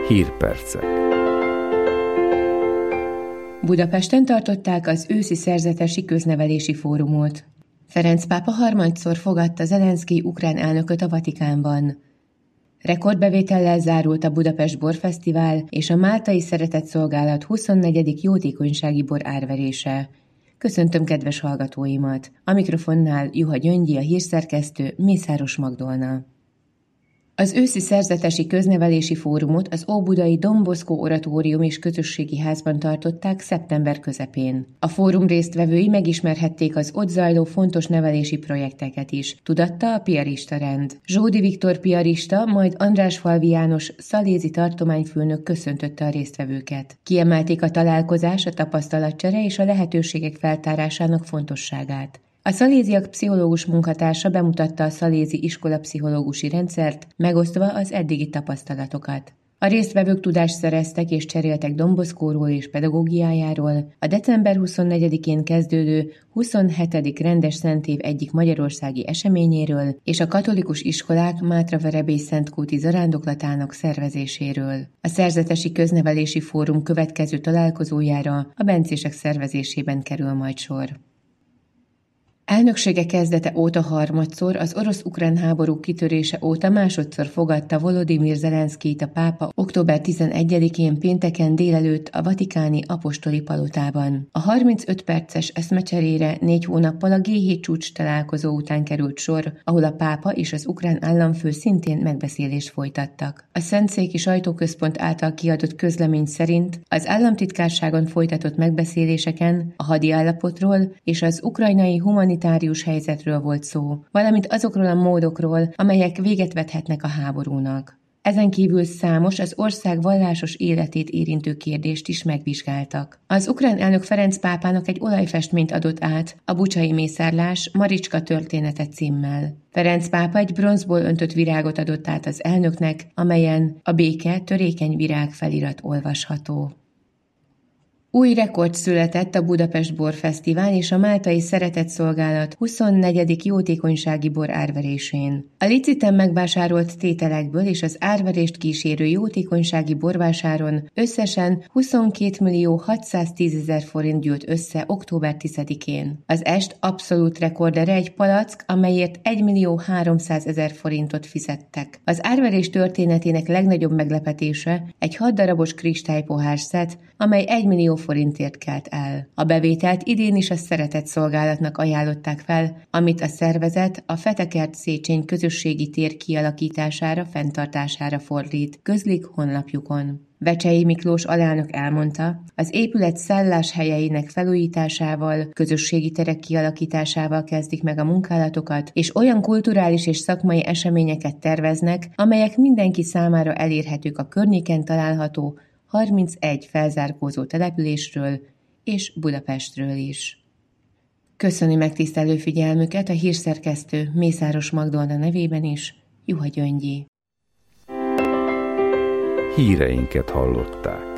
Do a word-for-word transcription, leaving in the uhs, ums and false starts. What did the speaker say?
Hírpercek. Budapesten tartották az őszi szerzetesi köznevelési fórumot. Ferenc pápa harmadszor fogadta Zelenszkij ukrán elnököt a Vatikánban. Rekordbevétellel zárult a Budapest Borfesztivál és a Máltai Szeretetszolgálat huszonnegyedik jótékonysági bor árverése. Köszöntöm kedves hallgatóimat! A mikrofonnál Juha Gyöngyi, a hírszerkesztő, Mészáros Magdolna. Az őszi szerzetesi köznevelési fórumot az óbudai Don Bosco Oratórium és Közösségi Házban tartották szeptember közepén. A fórum résztvevői megismerhették az ott zajló fontos nevelési projekteket is, tudatta a piarista rend. Zsódi Viktor piarista, majd Andrásfalvi János szalézi tartományfőnök köszöntötte a résztvevőket. Kiemelték a találkozás, a tapasztalatcsere és a lehetőségek feltárásának fontosságát. A szaléziak pszichológus munkatársa bemutatta a szalézi iskolapszichológusi rendszert, megosztva az eddigi tapasztalatokat. A résztvevők tudást szereztek és cseréltek Don Boscóról és pedagógiájáról, a december huszonnegyedikén kezdődő huszonhetedik rendes szentév egyik magyarországi eseményéről és a katolikus iskolák Mátraverebély Szentkúti zarándoklatának szervezéséről. A szerzetesi köznevelési fórum következő találkozójára a bencések szervezésében kerül majd sor. Elnöksége kezdete óta harmadszor, az orosz-ukrán háború kitörése óta másodszor fogadta Volodymyr Zelenszkijt a pápa október tizenegyedikén pénteken délelőtt a vatikáni apostoli palotában. A harmincöt perces eszmecserére négy hónappal a gé hét csúcs találkozó után került sor, ahol a pápa és az ukrán államfő szintén megbeszélést folytattak. A Szentszéki Sajtóközpont által kiadott közlemény szerint az államtitkárságon folytatott megbeszéléseken a hadi állapotról és az ukrajnai humanitárius humanitárius helyzetről volt szó, valamint azokról a módokról, amelyek véget vethetnek a háborúnak. Ezen kívül számos az ország vallásos életét érintő kérdést is megvizsgáltak. Az ukrán elnök Ferenc pápának egy olajfestményt adott át, a Bucsai mészárlás Maricska története címmel. Ferenc pápa egy bronzból öntött virágot adott át az elnöknek, amelyen a béke törékeny virág felirat olvasható. Új rekord született a Budapest Borfesztivál és a Máltai Szeretetszolgálat huszonnegyedik jótékonysági bor árverésén. A liciten megvásárolt tételekből és az árverést kísérő jótékonysági borvásáron összesen huszonkét millió hatszáztízezer forint gyűlt össze október tizedikén. Az est abszolút rekordere egy palack, amelyért egy millió háromszázezer forintot fizettek. Az árverés történetének legnagyobb meglepetése egy hat darabos kristálypohár szett, amely egy millió forintért kelt el. A bevételt idén is a Szeretetszolgálatnak ajánlották fel, amit a szervezet a Fetekert Széchenyi közösségi tér kialakítására, fenntartására fordít, közlik honlapjukon. Vecsei Miklós alelnök elmondta, az épület szálláshelyeinek felújításával, közösségi terek kialakításával kezdik meg a munkálatokat, és olyan kulturális és szakmai eseményeket terveznek, amelyek mindenki számára elérhetők a környéken található harmincegy felzárkózó településről és Budapestről is. Köszöni megtisztelő figyelmüket a hírszerkesztő Mészáros Magdolna nevében is, Juha Gyöngyi. Híreinket hallották.